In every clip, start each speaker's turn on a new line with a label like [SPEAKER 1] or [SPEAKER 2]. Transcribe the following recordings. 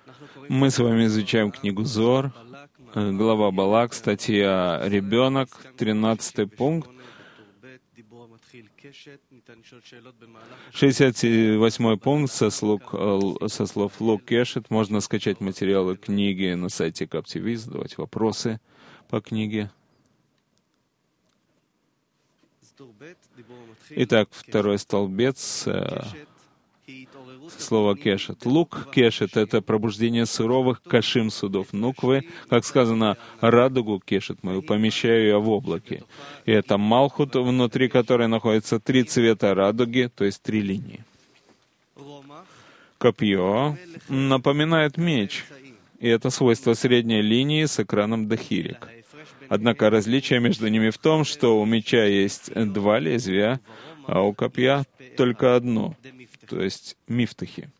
[SPEAKER 1] Мы с вами изучаем книгу Зоар, глава Балак, статья «Ребенок», 13 пункт. 68 пункт со слов Лук Кешет. Можно скачать материалы книги на сайте Captivist, задавать вопросы по книге. Итак, второй столбец, слово «кешет». Лук кешет — это пробуждение суровых кашим судов нуквы. Как сказано, радугу кешет мою, помещаю я в облаке. И это малхут, внутри которой находятся 3 цвета радуги, то есть 3 линии. Копье напоминает меч, и это свойство средней линии с экраном дахирик. Однако различие между ними в том, что у меча есть 2 лезвия, а у копья только одно, то есть мифтахи.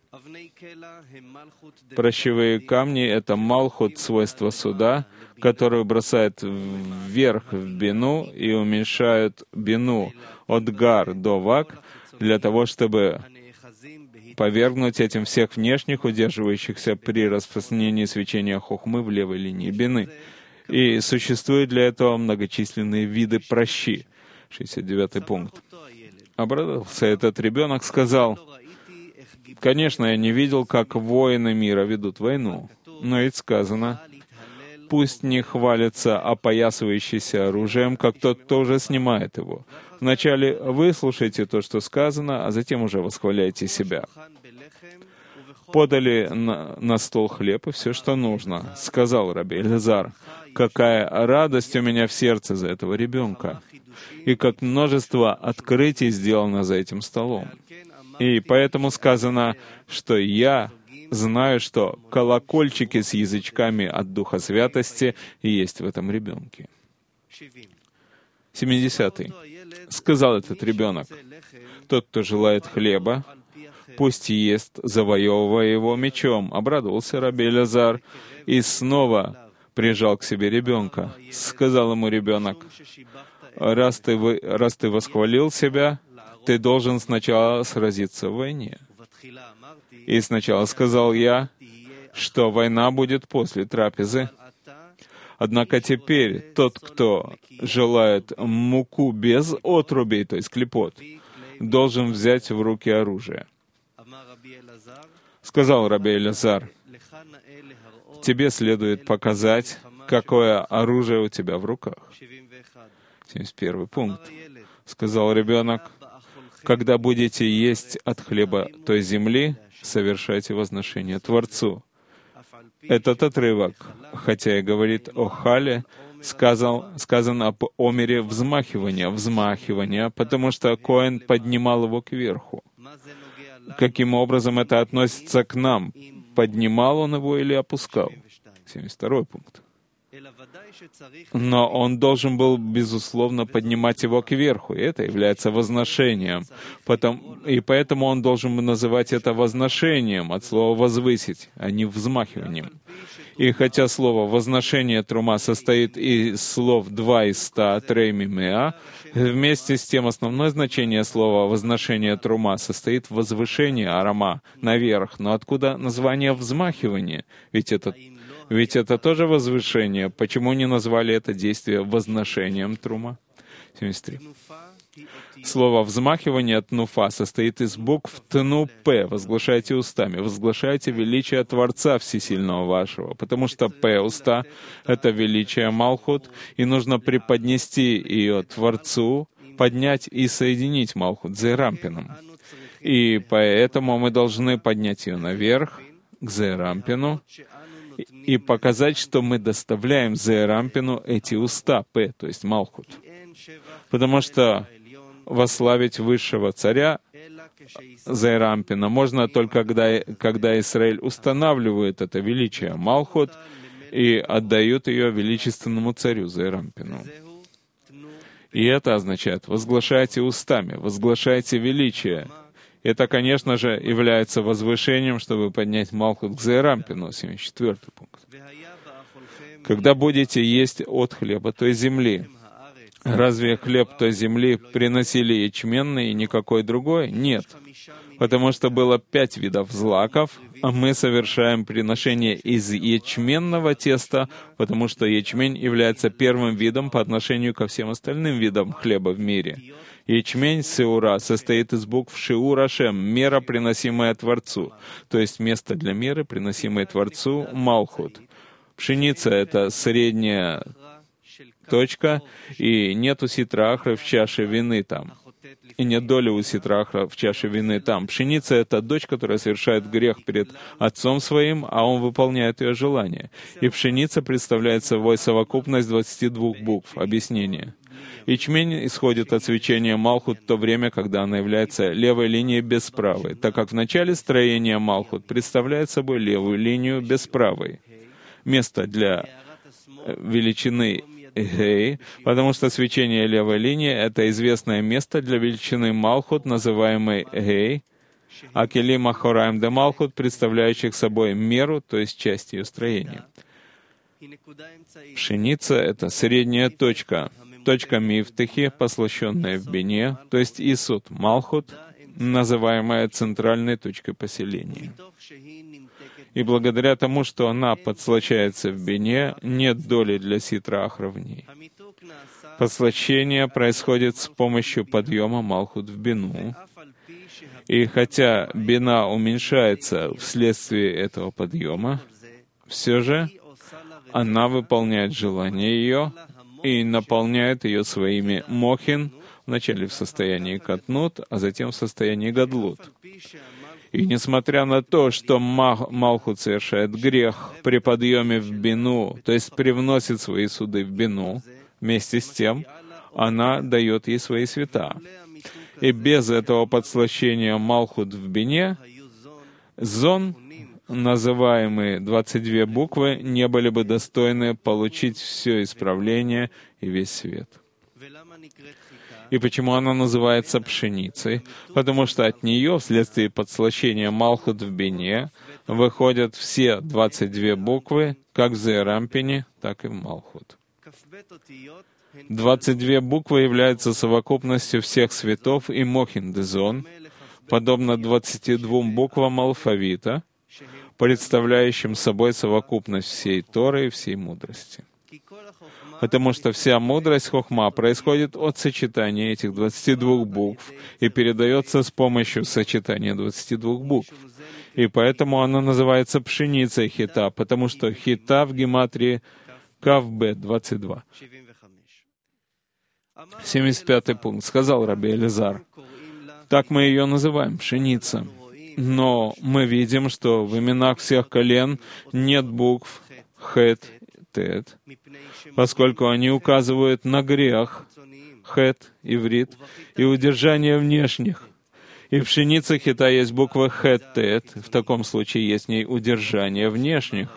[SPEAKER 1] Пращевые камни — это малхут, свойство суда, которое бросает вверх в бину и уменьшают бину от гар до вак, для того, чтобы повергнуть этим всех внешних, удерживающихся при распространении свечения хохмы в левой линии бины. И существуют для этого многочисленные виды пращи. 69 пункт. Обрадовался этот ребенок, сказал: «Конечно, я не видел, как воины мира ведут войну, но ведь сказано, пусть не хвалятся опоясывающийся оружием, как тот, кто уже снимает его. Вначале выслушайте то, что сказано, а затем уже восхваляйте себя». Подали на стол хлеб и все, что нужно. Сказал раби Элиазар: «Какая радость у меня в сердце за этого ребенка, и как множество открытий сделано за этим столом. И поэтому сказано, что я знаю, что колокольчики с язычками от Духа Святости есть в этом ребенке». 70. Сказал этот ребенок: «Тот, кто желает хлеба, пусть ест, завоевывая его мечом». Обрадовался раби Элиазар и снова прижал к себе ребенка. Сказал ему ребенок: раз ты восхвалил себя, ты должен сначала сразиться в войне. И сначала сказал я, что война будет после трапезы. Однако теперь тот, кто желает муку без отрубей, то есть клипот, должен взять в руки оружие. Сказал раби Элиазар: «Тебе следует показать, какое оружие у тебя в руках». 71 пункт. Сказал ребенок: «Когда будете есть от хлеба той земли, совершайте возношение Творцу». Этот отрывок, хотя и говорит о хале, сказан об омере взмахивания, потому что Коэн поднимал его кверху. Каким образом это относится к нам? Поднимал он его или опускал? 72 пункт. Но он должен был, безусловно, поднимать его кверху, и это является возношением. И поэтому он должен называть это возношением, от слова «возвысить», а не взмахиванием. И хотя слово «возношение трума» состоит из слов 2 из 100, «трейми меа», вместе с тем основное значение слова «возношение трума» состоит в возвышении арама, наверх. Но откуда название «взмахивание»? Ведь это тоже возвышение. Почему не назвали это действие возношением трума? 73. Слово «взмахивание» от «нуфа» состоит из букв «тну-п». Возглашайте устами. Возглашайте величие Творца Всесильного вашего. Потому что «п» — уста — это величие Малхут, и нужно преподнести ее Творцу, поднять и соединить Малхут с Зерампином. И поэтому мы должны поднять ее наверх, к Зерампину, и показать, что мы доставляем Зерампину эти уста, П, то есть Малхут. Потому что восславить высшего царя Зерампина можно только когда Израиль устанавливает это величие Малхут и отдают ее величественному царю Зерампину. И это означает: возглашайте устами, возглашайте величие. Это, конечно же, является возвышением, чтобы поднять Малхут к Зерампину, 74 пункт. Когда будете есть от хлеба той земли, разве хлеб той земли приносили ячменный и никакой другой? Нет. потому что было 5 видов злаков, а мы совершаем приношение из ячменного теста, потому что ячмень является первым видом по отношению ко всем остальным видам хлеба в мире. Ячмень сеура состоит из букв Шиур Ашем, мера, приносимая Творцу, то есть место для меры, приносимой Творцу, Малхут. Пшеница — это средняя точка, и нету ситрахры в чаше вины там. И нет доли у ситрахра в чаше вины там. Пшеница — это дочь, которая совершает грех перед отцом своим, а он выполняет ее желание. И пшеница представляет собой совокупность 22 букв. Объяснение. Ячмень исходит от свечения Малхут в то время, когда она является левой линией без правой, так как в начале строения Малхут представляет собой левую линию без правой. Место для величины Гей, потому что свечение левой линии — это известное место для величины Малхут, называемой Гей, а Келим Ахораим де Малхут, представляющих собой меру, то есть часть ее строения. Пшеница — это средняя точка, точка Мифтахи, послащенная в Бине, то есть Исуд Малхут, называемая центральной точкой поселения. И благодаря тому, что она подслащается в Бине, нет доли для ситра ахра в ней. Подслащение происходит с помощью подъема Малхут в Бину. И хотя Бина уменьшается вследствие этого подъема, все же она выполняет желание ее и наполняет ее своими мохин, вначале в состоянии катнут, а затем в состоянии гадлут. И несмотря на то, что Малхут совершает грех при подъеме в Бину, то есть привносит свои суды в Бину, вместе с тем она дает ей свои света. И без этого подслащения Малхут в Бине, зон, называемые 22 буквы, не были бы достойны получить все исправление и весь свет. И почему она называется пшеницей? Потому что от нее, вследствие подслащения Малхут в Бине, выходят все 22 буквы, как в Зерампине, так и в Малхут. 22 буквы являются совокупностью всех светов и Мохин-Дезон, подобно 22 буквам алфавита, представляющим собой совокупность всей Торы и всей мудрости. Потому что вся мудрость хохма происходит от сочетания этих 22 букв и передается с помощью сочетания 22 букв. И поэтому она называется пшеницей хита, потому что хита в гематрии Кав-Б 22. 75-й пункт. Сказал Раби Элизар: так мы ее называем, пшеница. Но мы видим, что в именах всех колен нет букв Хет, Тет, поскольку они указывают на грех, Хет, иврит, и удержание внешних. И в пшенице хита есть буква Хет, Тет, в таком случае есть в ней удержание внешних.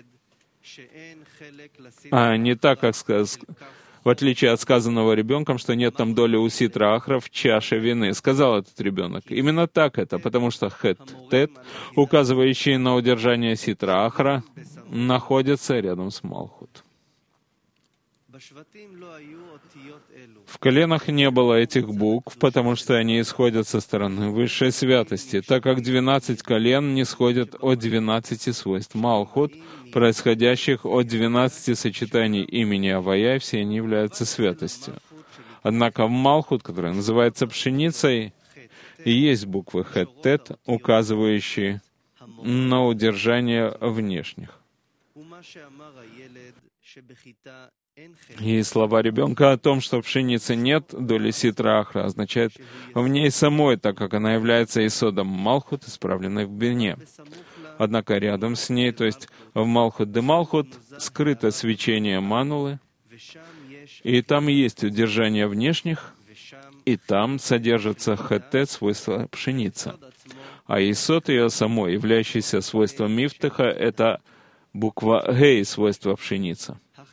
[SPEAKER 1] А не так, как в отличие от сказанного ребенком, что нет там доли у ситра ахра в чаше вины. Сказал этот ребенок. Именно так это, потому что Хет, Тет, указывающие на удержание ситра ахра, находятся рядом с Малхут. В коленах не было этих букв, потому что они исходят со стороны высшей святости, так как 12 колен не сходят от 12 свойств Малхут, происходящих от 12 сочетаний имени Авая, и все они являются святостью. Однако в Малхут, которая называется пшеницей, и есть буквы Хет-Тет, указывающие на удержание внешних. И слова ребенка о том, что в пшенице нет доли ситра ахра, означает в ней самой, так как она является исодом Малхут, исправленной в Бине. Однако рядом с ней, то есть в Малхут де Малхут, скрыто свечение манулы, и там есть удержание внешних, и там содержится хетет, свойство пшеницы. А исод ее самой, являющийся свойством мифтаха, это буква гей, свойство пшеницы.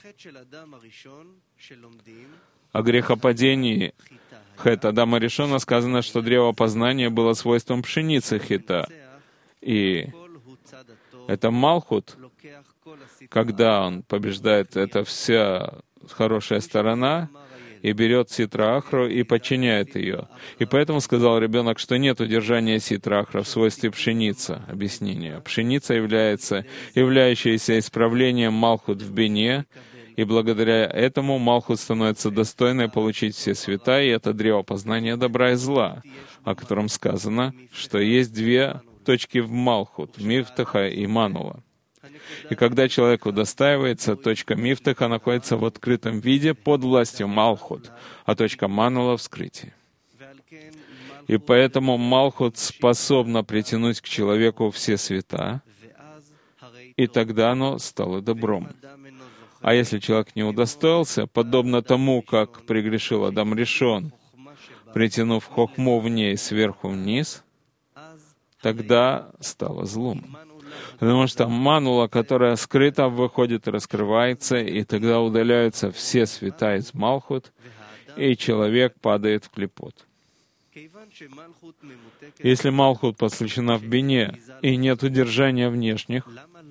[SPEAKER 1] О грехопадении Хет Адама Ришона сказано, что древо познания было свойством пшеницы хита. И это Малхут, когда он побеждает, это вся хорошая сторона, и берет ситра-ахру и подчиняет ее. И поэтому сказал ребенок, что нет удержания ситра-ахра в свойстве пшеницы. Объяснение. Пшеница являющаяся исправлением Малхут в бине, и благодаря этому Малхут становится достойной получить все света, и это древо познания добра и зла, о котором сказано, что есть две точки в Малхут — Мифтаха и Манула. И когда человек удостаивается, точка Мифтаха находится в открытом виде под властью Малхут, а точка Манула — в скрытии. И поэтому Малхут способна притянуть к человеку все света, и тогда оно стало добром. А если человек не удостоился, подобно тому, как прегрешил Адам Ришон, притянув хохму в ней сверху вниз, тогда стало злом. Потому что манула, которая скрыта, выходит и раскрывается, и тогда удаляются все света из Малхут, и человек падает в клипот. Если Малхут посвящена в бине, и нет удержания внешних,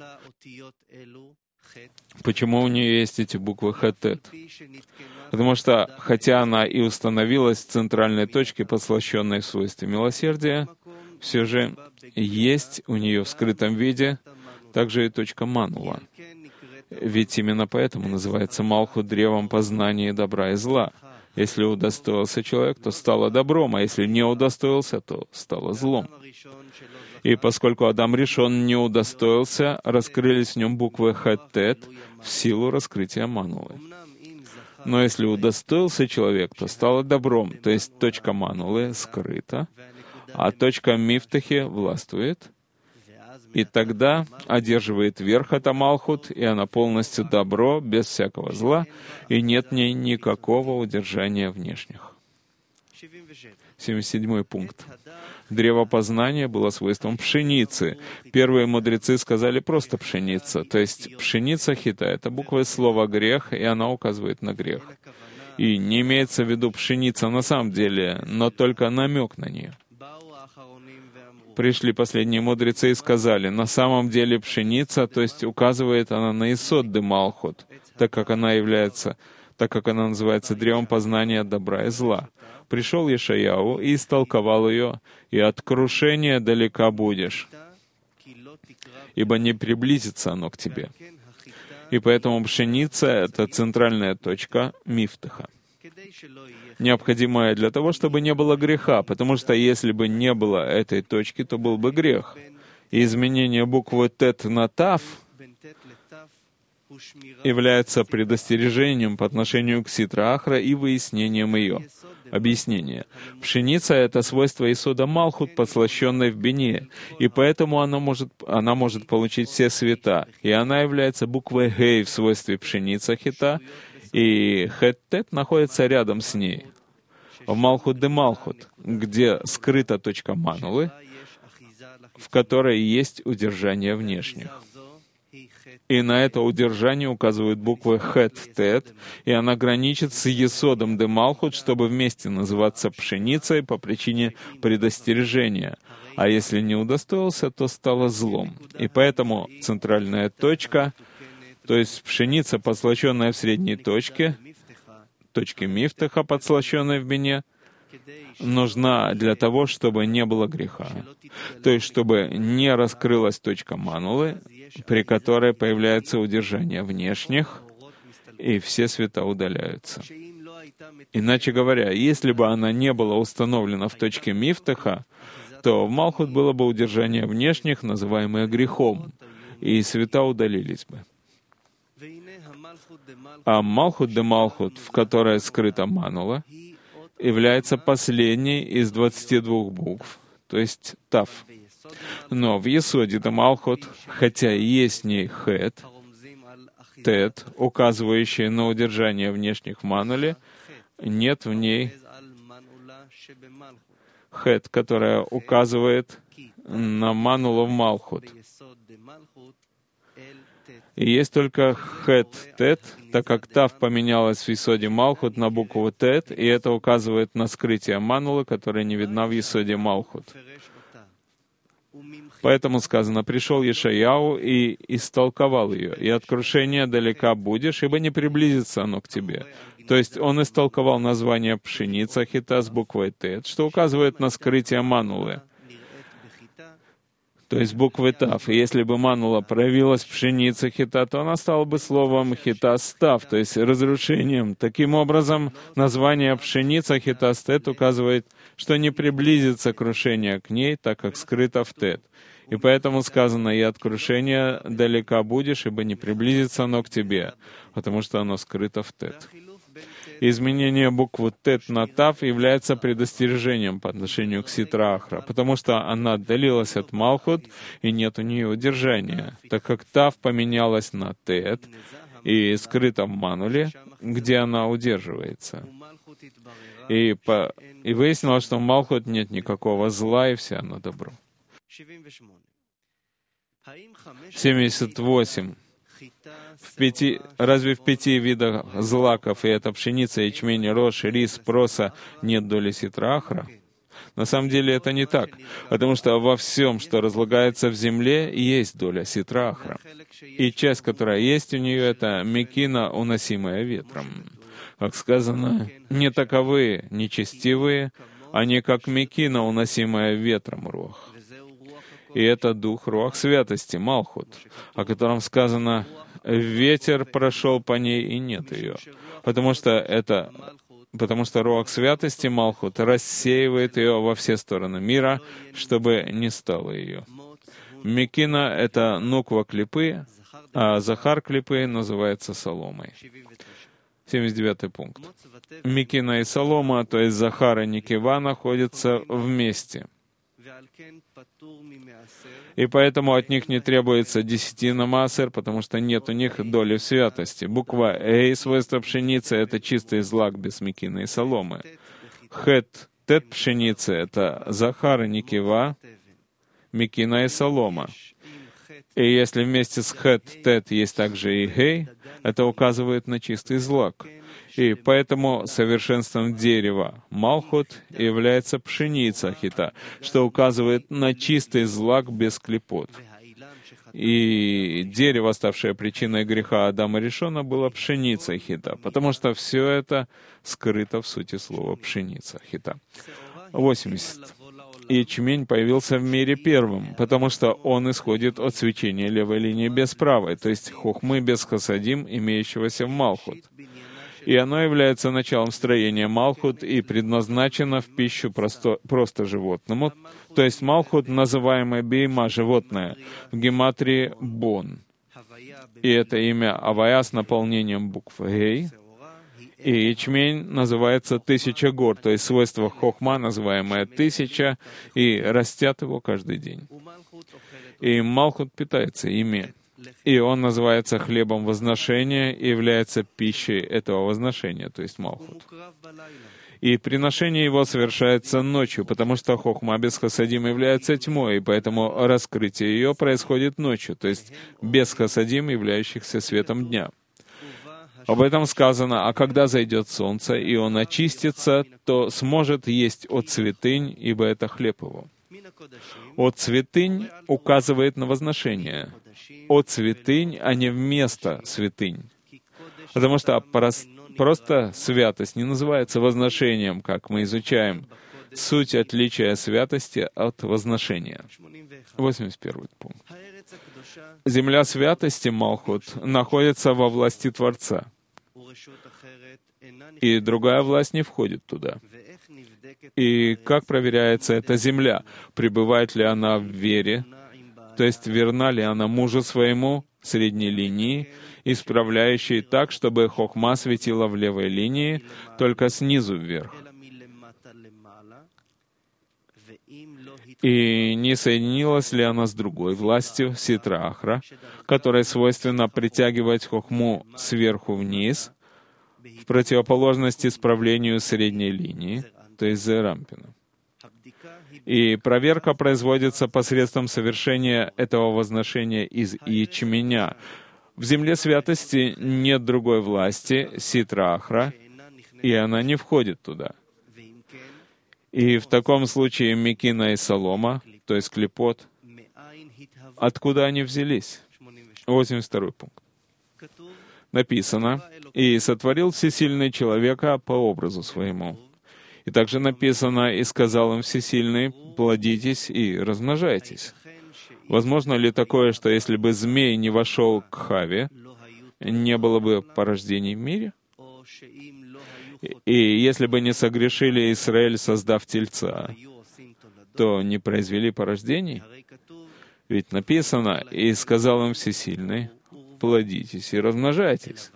[SPEAKER 1] почему у нее есть эти буквы Хетет? Потому что, хотя она и установилась в центральной точке, послащенной в свойстве милосердия, все же есть у нее в скрытом виде также и точка Манула. Ведь именно поэтому называется Малхут древом познания добра и зла. Если удостоился человек, то стало добром, а если не удостоился, то стало злом. И поскольку Адам Ришон не удостоился, раскрылись в нем буквы Хетет в силу раскрытия Манулы. Но если удостоился человек, то стало добром, то есть точка Манулы скрыта, а точка Мифтахи властвует, и тогда одерживает верх эта Малхут, и она полностью добро, без всякого зла, и нет в ней никакого удержания внешних. 77 пункт. Древо познания было свойством пшеницы. Первые мудрецы сказали просто пшеница, то есть пшеница хита — это буква из слова «грех», и она указывает на грех. И не имеется в виду пшеница на самом деле, но только намек на нее. Пришли последние мудрецы и сказали, на самом деле пшеница, то есть указывает она на Исод де Малхут, так как она называется древом познания добра и зла. Пришел Ешаяу и истолковал ее, и от крушения далека будешь, ибо не приблизится оно к тебе. И поэтому пшеница — это центральная точка Мифтаха, необходимая для того, чтобы не было греха, потому что если бы не было этой точки, то был бы грех. И изменение буквы Тет на Тав является предостережением по отношению к Ситра-Ахра и выяснением ее. Объяснение. Пшеница — это свойство Исода Малхут, подслащенной в бине, и поэтому она может получить все света, и она является буквой Гей в свойстве пшеница хита, и Хеттет находится рядом с ней, в Малхут де Малхут, где скрыта точка Манулы, в которой есть удержание внешних. И на это удержание указывают буквы Хет-Тет, и она граничит с Есодом де Малхут, чтобы вместе называться пшеницей по причине предостережения. А если не удостоился, то стало злом. И поэтому центральная точка, то есть пшеница, подслащенная в средней точке Мифтаха, подслащенной в бине, нужна для того, чтобы не было греха. То есть, чтобы не раскрылась точка Манулы, при которой появляется удержание внешних, и все света удаляются. Иначе говоря, если бы она не была установлена в точке Мифтаха, то в Малхут было бы удержание внешних, называемое грехом, и света удалились бы. А Малхут де Малхут, в которой скрыта Манула, является последней из 22 букв, то есть Тав. Но в Есоде де Малхут, хотя и есть в ней Хет, Тет, указывающие на удержание внешних в Мануле, нет в ней Хет, которая указывает на Манулу в Малхут. И есть только Хет-Тет, так как Тав поменялась в Есоде Малхут на букву Тет, и это указывает на скрытие Манулы, которая не видна в Есоде Малхут. Поэтому сказано, пришел Ешаяу и истолковал ее, и от крушения далека будешь, ибо не приблизится оно к тебе. То есть он истолковал название пшеница хита с буквой Тет, что указывает на скрытие манулы, то есть буквы Тав. И если бы манула проявилась в пшенице хита, то она стала бы словом хитастав, то есть разрушением. Таким образом, название пшеница хитастет указывает, что не приблизится крушение к ней, так как скрыто в Тет. И поэтому сказано, и от крушения далека будешь, ибо не приблизится оно к тебе, потому что оно скрыто в Тет. Изменение буквы Тет на Тав является предостережением по отношению к Ситра Ахра, потому что она отдалилась от Малхут, и нет у нее удержания, так как Тав поменялась на Тет и скрыта в Мануле, где она удерживается. И выяснилось, что в Малхут нет никакого зла, и все оно добро. 78. Разве в 5 видах злаков, и это пшеница, ячмень, рожь, рис, проса, нет доли Ситра Ахра? На самом деле это не так, потому что во всем, что разлагается в земле, есть доля Ситра Ахра. И часть, которая есть у нее, это мекина, уносимая ветром. Как сказано, не таковы нечестивые, они как мекина, уносимая ветром руах. И это дух руах святости, Малхут, о котором сказано, ветер прошел по ней, и нет ее. Потому что руах святости, Малхут, рассеивает ее во все стороны мира, чтобы не стало ее. Мекина — это нуква клипы, а захар клипы называется соломой. 79 пункт. Мекина и солома, то есть захар и никива, находятся вместе. И поэтому от них не требуется десятина маасер, потому что нет у них доли в святости. Буква «Эй» свойство пшеницы — это чистый злак без мекины и соломы. Хет, тет пшеницы — это захар и никива, мекина и солома. И если вместе с хет, тет есть также и гей, это указывает на чистый злак. И поэтому совершенством дерева Малхут является пшеница хита, что указывает на чистый злак без клепот. И дерево, ставшее причиной греха Адама Ришона, было пшеницей хита, потому что все это скрыто в сути слова пшеница хита. 80. Ячмень появился в мире первым, потому что он исходит от свечения левой линии без правой, то есть хохмы без хасадим, имеющегося в Малхут. И оно является началом строения Малхут и предназначено в пищу просто животному, то есть Малхут, называемое бейма, животное, в гематрии Бон. И это имя Авая с наполнением букв Гей. И ячмень называется 1000 гор, то есть свойство хохма, называемое 1000, и растят его каждый день. И Малхут питается ими. И он называется хлебом возношения и является пищей этого возношения, то есть Малхут. И приношение его совершается ночью, потому что хохма без хасадим является тьмой, и поэтому раскрытие ее происходит ночью, то есть без хасадим, являющихся светом дня. Об этом сказано, а когда зайдет солнце, и он очистится, то сможет есть от святынь, ибо это хлеб его. От святынь указывает на возношение. От святынь, а не вместо святынь. Потому что просто святость не называется возношением, как мы изучаем. Суть отличия святости от возношения. 81 пункт. Земля святости, Малхут, находится во власти Творца. И другая власть не входит туда. И как проверяется эта земля? Пребывает ли она в вере? То есть верна ли она мужу своему, средней линии, исправляющей так, чтобы хохма светила в левой линии, только снизу вверх? И не соединилась ли она с другой властью, Ситра Ахра, которой свойственно притягивать хохму сверху вниз, в противоположность исправлению средней линии, то есть Зерампина. И проверка производится посредством совершения этого возношения из ячменя. В земле святости нет другой власти, Ситра Ахра, и она не входит туда. И в таком случае мекина и солома, то есть клепот, откуда они взялись? 82 пункт. Написано, «И сотворил всесильный человека по образу своему». И также написано, «И сказал им всесильный, плодитесь и размножайтесь». Возможно ли такое, что если бы змей не вошел к Хаве, не было бы порождений в мире? И если бы не согрешили Израиль, создав тельца, то не произвели порождений? Ведь написано, «И сказал им всесильный, плодитесь и размножайтесь».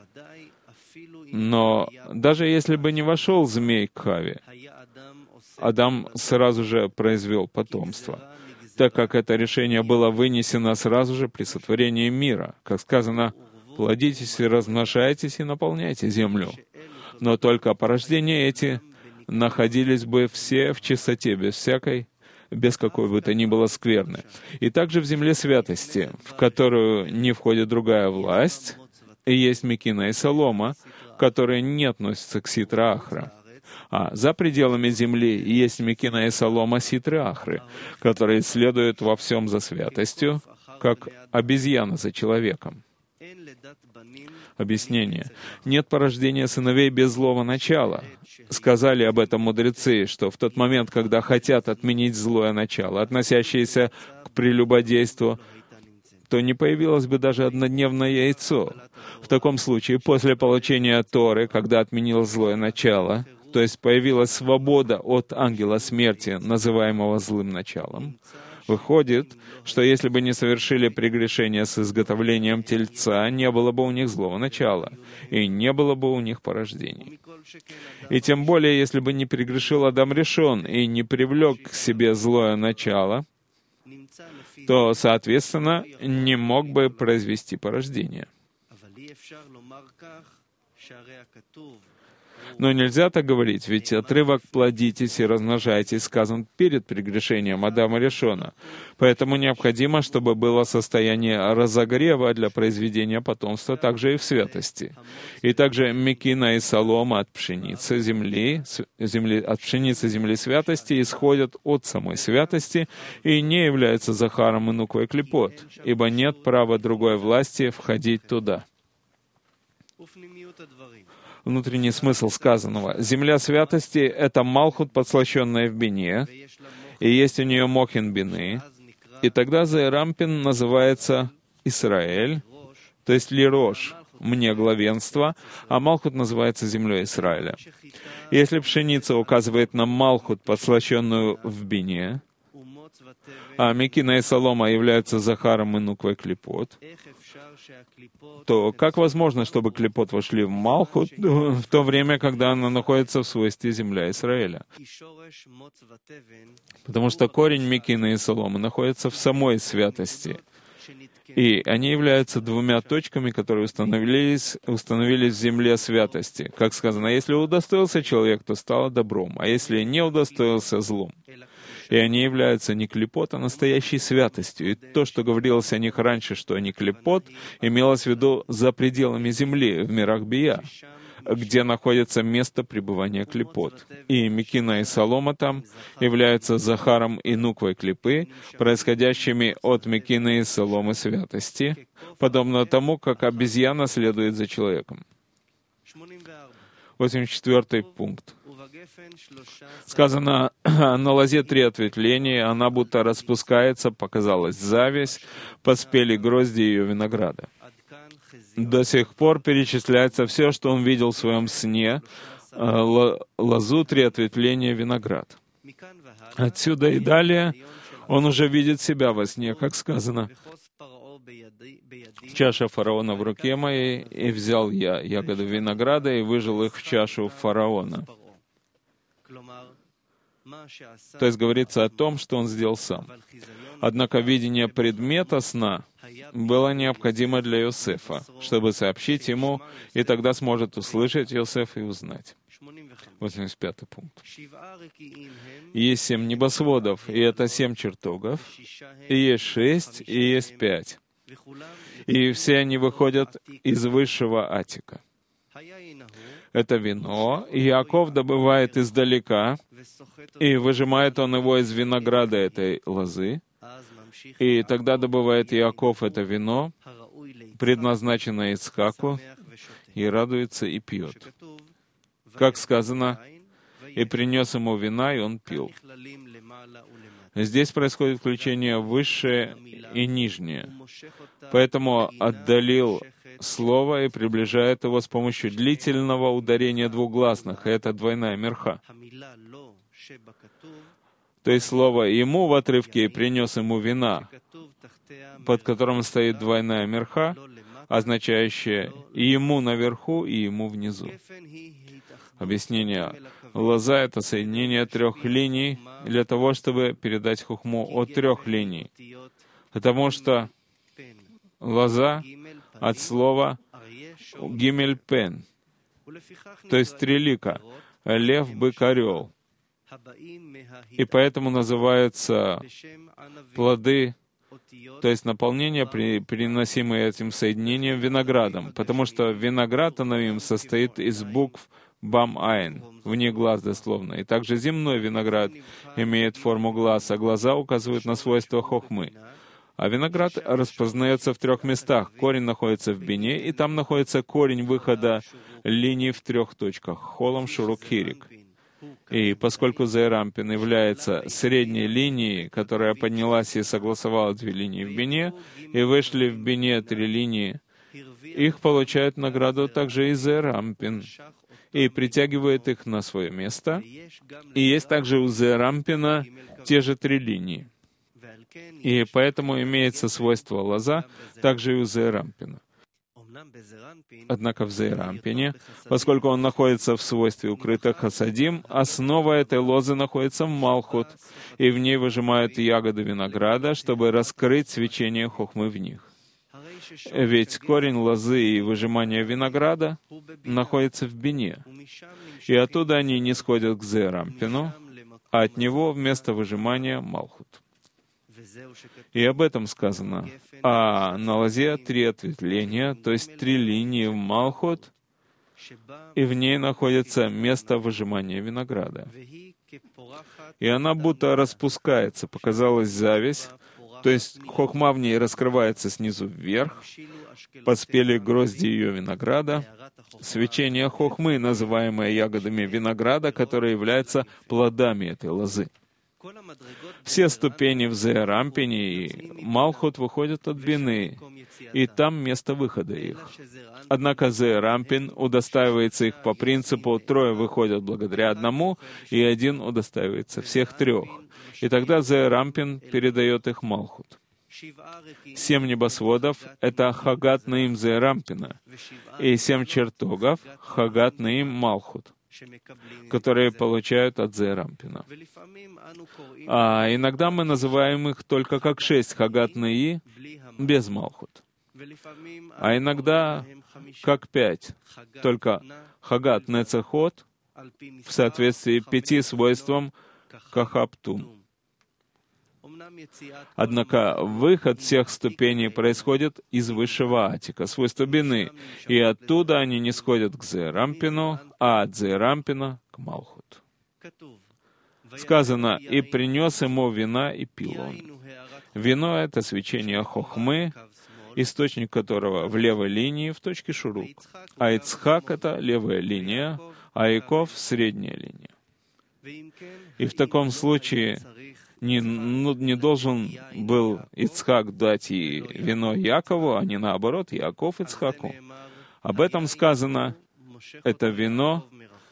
[SPEAKER 1] Но даже если бы не вошел змей к Хаве, Адам сразу же произвел потомство, так как это решение было вынесено сразу же при сотворении мира. Как сказано, «Плодитесь и размножайтесь и наполняйте землю». Но только порождения эти находились бы все в чистоте, без какой бы то ни было скверны. И также в земле святости, в которую не входит другая власть, и есть Мекина и Солома, которые не относятся к Ситра Ахра. А за пределами земли есть Мекина и Солома Ситры Ахры, которые следуют во всем за святостью, как обезьяна за человеком. Объяснение. Нет порождения сыновей без злого начала. Сказали об этом мудрецы, что в тот момент, когда хотят отменить злое начало, относящееся к прелюбодейству, то не появилось бы даже однодневное яйцо. В таком случае, после получения Торы, когда отменилось злое начало, то есть появилась свобода от ангела смерти, называемого злым началом, выходит, что если бы не совершили прегрешение с изготовлением тельца, не было бы у них злого начала, и не было бы у них порождений. И тем более, если бы не прегрешил Адам Ришон и не привлек к себе злое начало, то, соответственно, не мог бы произвести порождение. Но нельзя так говорить, ведь отрывок «плодитесь и размножайтесь» сказан перед прегрешением Адама Ришона. Поэтому необходимо, чтобы было состояние разогрева для произведения потомства также и в святости. И также Мекина и Солома от пшеницы земли святости исходят от самой святости и не являются Захаром и Нуквой Клипот, ибо нет права другой власти входить туда. Внутренний смысл сказанного. Земля святости — это Малхут, подслащенная в бине, и есть у нее Мохин бины, и тогда Зеэрампин называется Исраэль, то есть Лирош, мне главенство, а Малхут называется землей Израиля. Если пшеница указывает на Малхут, подслащенную в бине, а Мекина и Солома являются Захаром и Нуквой Клипот, то как возможно, чтобы Клипот вошли в Малхут в то время, когда она находится в свойстве земля Израиля? Потому что корень Мекины и Соломы находится в самой святости. И они являются двумя точками, которые установились в земле святости. Как сказано, если удостоился человек, то стало добром, а если не удостоился — злом. И они являются не клипот, а настоящей святостью. И то, что говорилось о них раньше, что они клипот, имелось в виду за пределами земли, в мирах Бия, где находится место пребывания клипот. И Мекина и Солома там являются Захаром и Нуквой Клипы, происходящими от Мекины и Соломы святости, подобно тому, как обезьяна следует за человеком. 84 пункт. Сказано, на лозе 3 ответвления, она будто распускается, показалась зависть, поспели грозди ее винограда. До сих пор перечисляется все, что он видел в своем сне, лозу 3 ответвления, виноград. Отсюда и далее он уже видит себя во сне, как сказано, «Чаша фараона в руке моей, и взял я ягоды винограда и выжил их в чашу фараона». То есть говорится о том, что он сделал сам. Однако видение предмета сна было необходимо для Йосефа, чтобы сообщить ему, и тогда сможет услышать Йосеф и узнать. 85 пункт. Есть 7 небосводов, и это 7 чертогов, и есть 6, и есть 5. И все они выходят из высшего Атика. Это вино, и Иаков добывает издалека, и выжимает он его из винограда этой лозы. И тогда добывает Иаков это вино, предназначенное Ицхаку, и радуется и пьет. Как сказано, и принес ему вина, и он пил. Здесь происходит включение высшее и нижнее. Поэтому отдалил слово и приближает его с помощью длительного ударения двугласных. Это двойная мерха. То есть слово «ему» в отрывке «принес ему вина», под которым стоит двойная мерха, означающая и ему наверху, и ему внизу. Объяснение. Лоза — это соединение трех линий для того, чтобы передать хухму от трех линий. Потому что лоза от слова гимель пен, то есть три лика, лев, бык, орел. И поэтому называются плоды, то есть наполнение, приносимое этим соединением виноградом, потому что виноград анавим состоит из букв бам-айн, вне глаз дословно. И также земной виноград имеет форму глаз, а глаза указывают на свойства хохмы. А виноград распознается в трех местах. Корень находится в бине, и там находится корень выхода линий в трех точках — холом, шурук, хирик. И поскольку Зеэрампин является средней линией, которая поднялась и согласовала две линии в бине, и вышли в бине три линии, их получает награду также и Зеэрампин, и притягивает их на свое место. И есть также у Зеэрампина те же три линии. И поэтому имеется свойство лоза также и у Зеэрампина. Однако в Зеэрампине, поскольку он находится в свойстве укрытых хасадим, основа этой лозы находится в Малхут, и в ней выжимают ягоды винограда, чтобы раскрыть свечение хохмы в них. Ведь корень лозы и выжимание винограда находится в бине, и оттуда они не сходят к Зеэрампину, а от него вместо выжимания — Малхут. И об этом сказано. А на лозе три ответвления, то есть три линии в Малхут, и в ней находится место выжимания винограда. И она будто распускается, показалась зависть, то есть хохма в ней раскрывается снизу вверх, поспели грозди ее винограда, свечение хохмы, называемое ягодами винограда, которые являются плодами этой лозы. Все ступени в Зеэрампине и Малхут выходят от бины, и там место выхода их. Однако Зеэрампин удостаивается их по принципу «трое выходят благодаря одному, и один удостаивается всех трех». И тогда Зеэрампин передает их Малхут. 7 небосводов — это Хагат Наим Зеэрампина, и 7 чертогов — Хагат Наим Малхут, которые получают от Зеэрампина. А иногда мы называем их только как 6 Хагат Наи без Малхут. А иногда как 5, только Хагат Нецехот в соответствии 5 свойствам Кахаптум. Однако выход всех ступеней происходит из высшего атика, свойства бины, и оттуда они не сходят к Зеэрампину, а от Зеэрампина к Малхут. Сказано, и принес ему вина, и пил он. Вино — это свечение хохмы, источник которого в левой линии в точке шурук, а Ицхак — это левая линия, а Иаков — средняя линия. И в таком случае не должен был Ицхак дать и вино Якову, а не наоборот, Иаков Ицхаку. Об этом сказано, это вино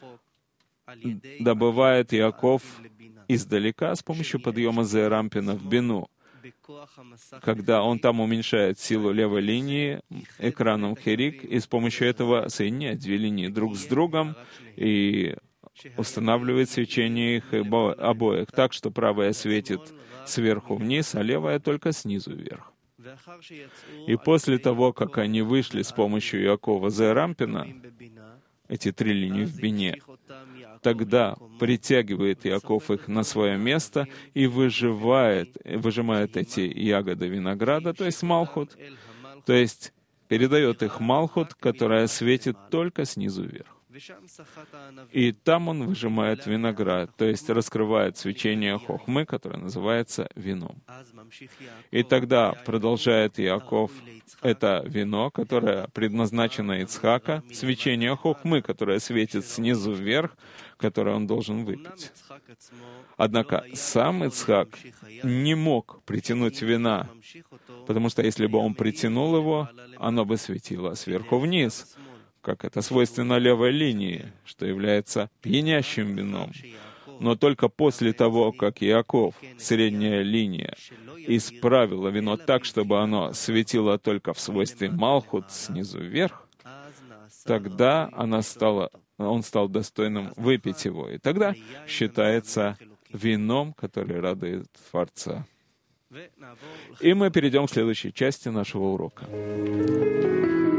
[SPEAKER 1] добывает Иаков издалека с помощью подъема Зеэрампина в бину, когда он там уменьшает силу левой линии экраном херик, и с помощью этого соединяет две линии друг с другом и устанавливает свечение их обоих так, что правая светит сверху вниз, а левая только снизу вверх. И после того, как они вышли с помощью Иакова Зеэрампина, эти три линии в бине, тогда притягивает Иаков их на свое место и выжимает эти ягоды винограда, то есть Малхут, то есть передает их Малхут, которая светит только снизу вверх. И там он выжимает виноград, то есть раскрывает свечение хохмы, которое называется вином. И тогда продолжает Иаков это вино, которое предназначено Ицхака, свечение хохмы, которое светит снизу вверх, которое он должен выпить. Однако сам Ицхак не мог притянуть вина, потому что если бы он притянул его, оно бы светило сверху вниз, как это свойственно левой линии, что является пьянящим вином. Но только после того, как Иаков, средняя линия, исправила вино так, чтобы оно светило только в свойстве Малхут снизу вверх, тогда он стал достойным выпить его. И тогда считается вином, которое радует Творца. И мы перейдем к следующей части нашего урока.